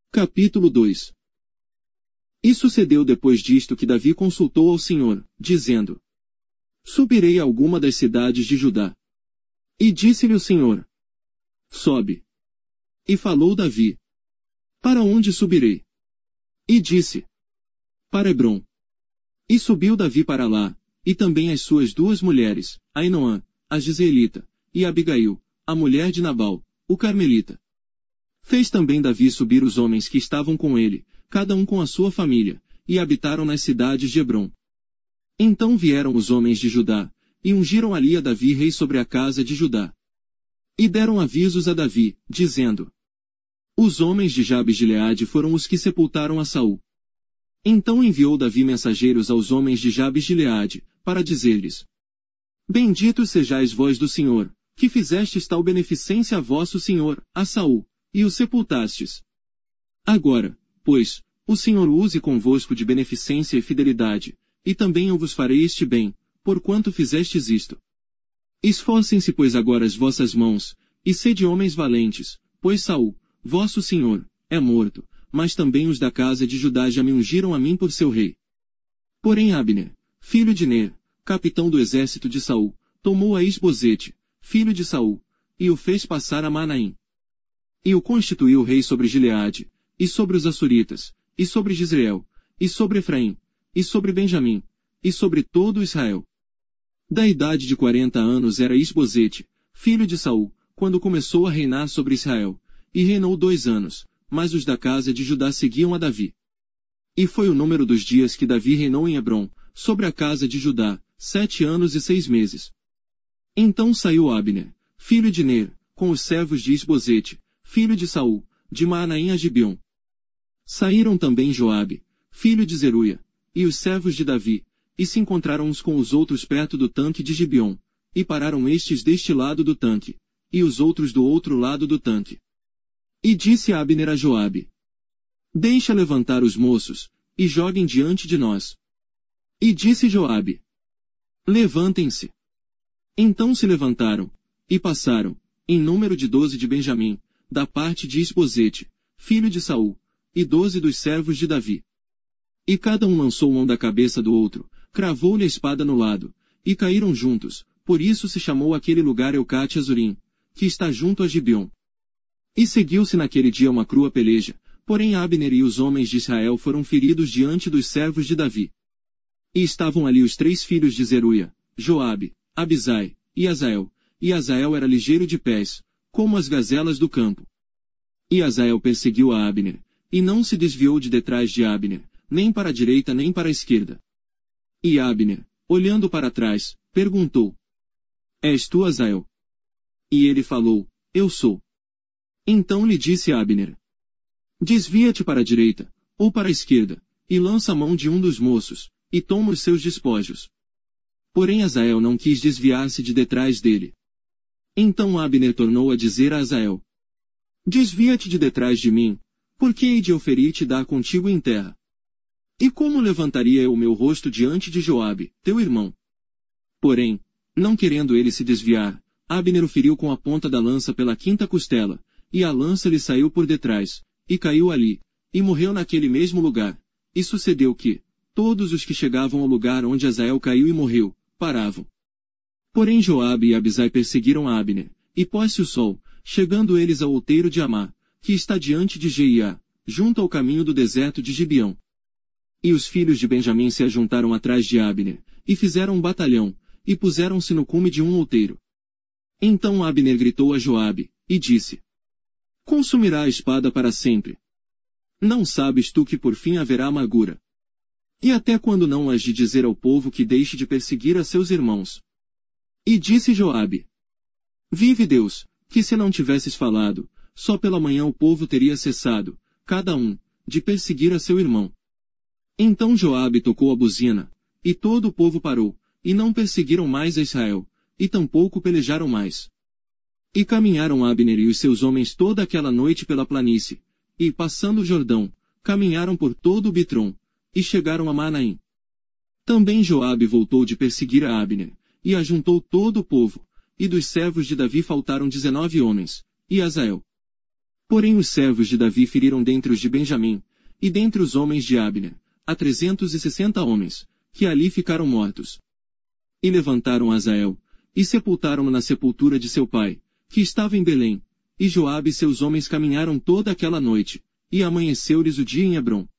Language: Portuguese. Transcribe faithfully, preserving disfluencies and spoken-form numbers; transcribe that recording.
Capítulo dois. E sucedeu depois disto que Davi consultou ao Senhor, dizendo: Subirei a alguma das cidades de Judá. E disse-lhe o Senhor: Sobe. E falou Davi: Para onde subirei? E disse: Para Hebrom. E subiu Davi para lá, e também as suas duas mulheres, Ainoã, a Gisraelita, e Abigail, a mulher de Nabal, o Carmelita. Fez também Davi subir os homens que estavam com ele, cada um com a sua família, e habitaram nas cidades de Hebrom. Então vieram os homens de Judá, e ungiram ali a Davi rei sobre a casa de Judá. E deram avisos a Davi, dizendo: Os homens de Jabes de Gileade foram os que sepultaram a Saul. Então enviou Davi mensageiros aos homens de Jabes de Gileade, para dizer-lhes: Benditos sejais vós do Senhor, que fizestes tal beneficência a vosso senhor, a Saul, e o sepultastes. Agora, pois, o Senhor use convosco de beneficência e fidelidade, e também eu vos farei este bem, porquanto fizestes isto. Esforcem-se pois agora as vossas mãos, e sede homens valentes, pois Saul, vosso senhor, é morto, mas também os da casa de Judá já me ungiram a mim por seu rei. Porém Abner, filho de Ner, capitão do exército de Saul, tomou a Isbosete, filho de Saul, e o fez passar a Manaim. E o constituiu rei sobre Gileade, e sobre os Açuritas, e sobre Jezreel, e sobre Efraim, e sobre Benjamim, e sobre todo Israel. Da idade de quarenta anos era Isbosete, filho de Saul, quando começou a reinar sobre Israel, e reinou dois anos, mas os da casa de Judá seguiam a Davi. E foi o número dos dias que Davi reinou em Hebrom, sobre a casa de Judá, sete anos e seis meses. Então saiu Abner, filho de Ner, com os servos de Isbosete, filho de Saul, de Maanaim a Gibeon. Saíram também Joabe, filho de Zeruia, e os servos de Davi, e se encontraram uns com os outros perto do tanque de Gibeon, e pararam estes deste lado do tanque, e os outros do outro lado do tanque. E disse Abner a Joabe: Deixa levantar os moços, e joguem diante de nós. E disse Joabe: Levantem-se. Então se levantaram, e passaram, em número de doze de Benjamim, da parte de Isbosete, filho de Saul, e doze dos servos de Davi. E cada um lançou mão da cabeça do outro, cravou-lhe a espada no lado, e caíram juntos, por isso se chamou aquele lugar Eucate Azurim, que está junto a Gibeon. E seguiu-se naquele dia uma crua peleja, porém Abner e os homens de Israel foram feridos diante dos servos de Davi. E estavam ali os três filhos de Zeruia, Joabe, Abisai, e Azael, e Azael era ligeiro de pés, como as gazelas do campo. E Azael perseguiu a Abner, e não se desviou de detrás de Abner, nem para a direita nem para a esquerda. E Abner, olhando para trás, perguntou: És tu Azael? E ele falou: Eu sou. Então lhe disse Abner: Desvia-te para a direita, ou para a esquerda, e lança a mão de um dos moços, e toma os seus despojos. Porém Azael não quis desviar-se de detrás dele. Então Abner tornou a dizer a Azael: Desvia-te de detrás de mim, porque hei de eu ferir-te e dar contigo em terra. E como levantaria eu o meu rosto diante de Joabe, teu irmão? Porém, não querendo ele se desviar, Abner o feriu com a ponta da lança pela quinta costela, e a lança lhe saiu por detrás, e caiu ali, e morreu naquele mesmo lugar. E sucedeu que, todos os que chegavam ao lugar onde Azael caiu e morreu, paravam. Porém Joabe e Abisai perseguiram Abner, e pôs-se o sol, chegando eles ao outeiro de Amá, que está diante de Jeiá, junto ao caminho do deserto de Gibeão. E os filhos de Benjamim se ajuntaram atrás de Abner, e fizeram um batalhão, e puseram-se no cume de um outeiro. Então Abner gritou a Joabe, e disse: Consumirá a espada para sempre. Não sabes tu que por fim haverá amargura? E até quando não has de dizer ao povo que deixe de perseguir a seus irmãos? E disse Joabe: Vive Deus, que se não tivesses falado, só pela manhã o povo teria cessado, cada um, de perseguir a seu irmão. Então Joabe tocou a buzina, e todo o povo parou, e não perseguiram mais a Israel, e tampouco pelejaram mais. E caminharam Abner e os seus homens toda aquela noite pela planície, e, passando o Jordão, caminharam por todo o Bitrom, e chegaram a Manaim. Também Joabe voltou de perseguir a Abner, e ajuntou todo o povo, e dos servos de Davi faltaram dezenove homens, e Azael. Porém os servos de Davi feriram dentre os de Benjamim, e dentre os homens de Abner, a trezentos e sessenta homens, que ali ficaram mortos. E levantaram Azael, e sepultaram-no na sepultura de seu pai, que estava em Belém, e Joabe e seus homens caminharam toda aquela noite, e amanheceu-lhes o dia em Hebrom.